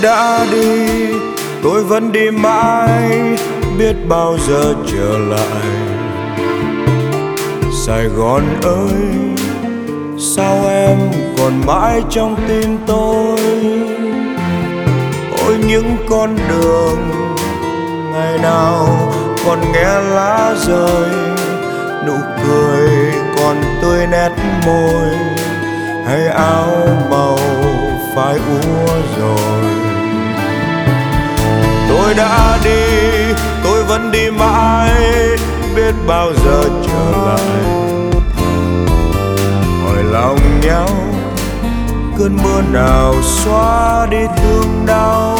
đã đi, tôi vẫn đi mãi, biết bao giờ trở lại. Sài Gòn ơi, sao em còn mãi trong tim tôi? Ôi những con đường ngày nào còn nghe lá rơi, nụ cười còn tươi nét môi, hay áo màu phai úa rồi. Tôi đã đi, tôi vẫn đi mãi, biết bao giờ trở lại. Hỏi lòng nhau, cơn mưa nào xóa đi thương đau.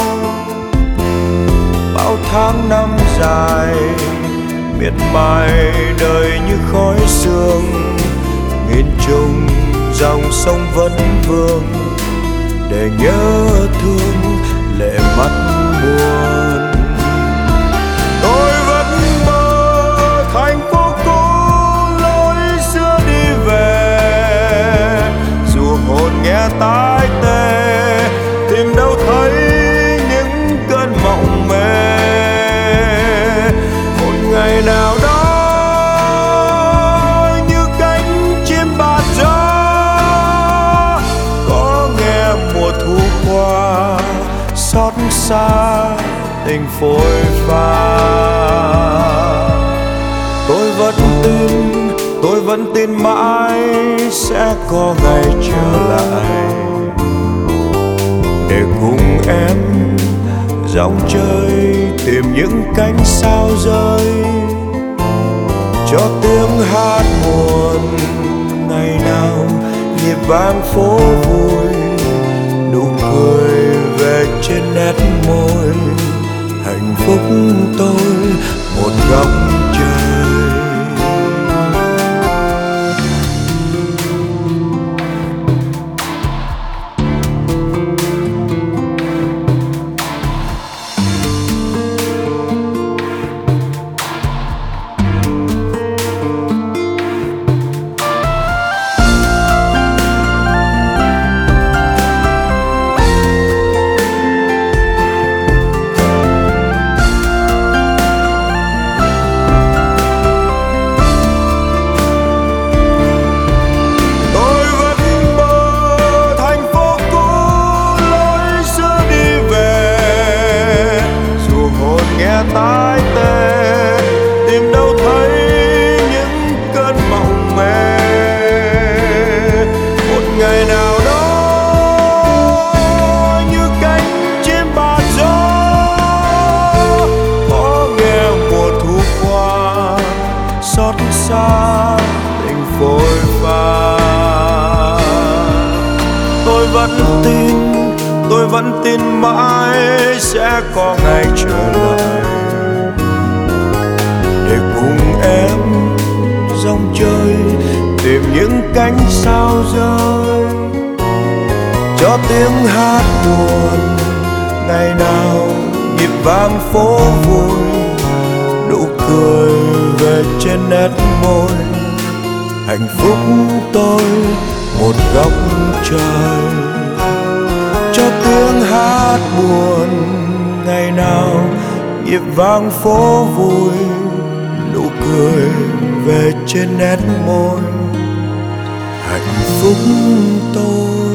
Bao tháng năm dài, miệt mài đời như khói sương. Nghìn trùng dòng sông vẫn vương, để nhớ thương lệ mắt buồn. Tôi vẫn mơ thành phố cũ lối xưa đi về, dù hồn nghe tai tê, tìm đâu thấy những cơn mộng mê. Một ngày nào đó như cánh chim bạt gió, có nghe mùa thu qua xót xa tình phôi pha. Tôi vẫn tin mãi sẽ có ngày trở lại, để cùng em dòng chơi tìm những cánh sao rơi, cho tiếng hát buồn ngày nào nhịp vang phố vui, nụ cười về trên nét môi. Hạnh phúc tôi một góc trời. Tai tê, tìm đâu thấy những cơn mộng mê. Một ngày nào đó như cánh chim bạt gió, có nghe mùa thu qua xót xa tình phôi pha. Tôi vẫn tin mãi sẽ có ngày trở lại, để cùng em dòng chơi tìm những cánh sao rơi, cho tiếng hát buồn ngày nào nhịp vang phố vui, nụ cười về trên nét môi. Hạnh phúc tôi một góc trời, cho tiếng hát buồn ngày nào nhịp vang phố vui, nụ cười về trên nét môi. Hạnh phúc tôi